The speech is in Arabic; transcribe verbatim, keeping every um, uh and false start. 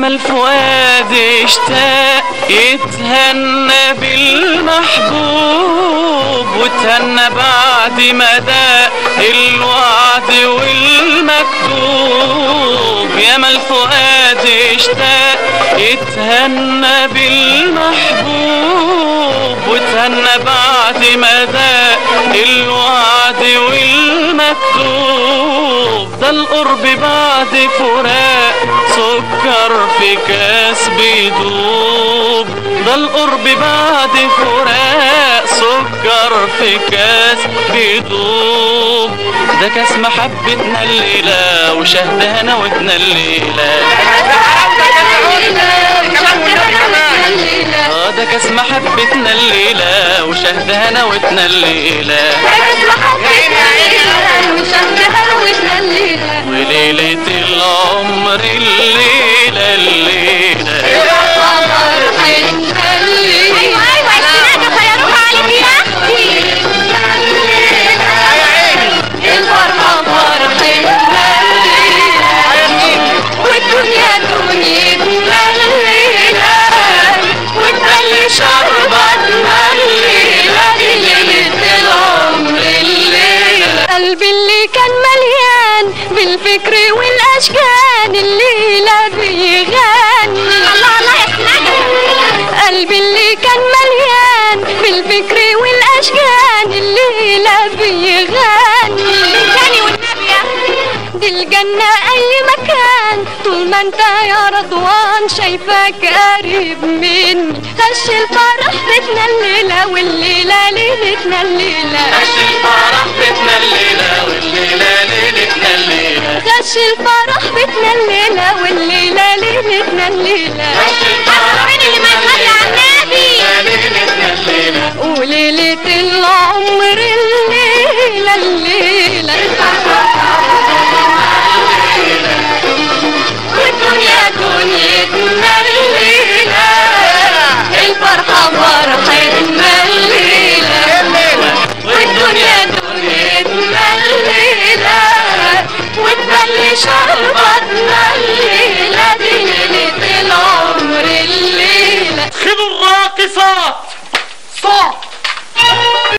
ما الفؤاد اشتاق يتهنى بالمحبوب، وتهنى بعد ما داق الوعد والمكتوب. يا ما الفؤاد اشتاق يتهنى بالمحبوب، وتهنى بعد ما داق الوعد والمكتوب. ده القرب بعد فراق سكر في كاس بيدوب، ده القرب بعد فراق سكر في كاس بيدوب. ده كاس محبتنا الليلة وشهد هنوتنا الليلة. اه ده كاس محبتنا الليلة وشهد هنوتنا الليلة. وليلة العمر الليلة الليلة. قلبي اللي كان مليان بالفكر والاشكال الليله بيغني. الله الله يسمعك. قلبي اللي كان مليان بالفكر والاشكال الليله بيغني. تاني والنبي يا دي الجنه اي مكان طول ما انت يا رضوان شايفاك قريب مني. خش الفرح بيتنا الليله والليله ليلتنا الليله. خش الفرح بيتنا الليلة والليلة ليلتنا الليلة. خش الفرح بيتنا الليلة والليلة ليلتنا الليلة. خش الفرح بيتنا الليلة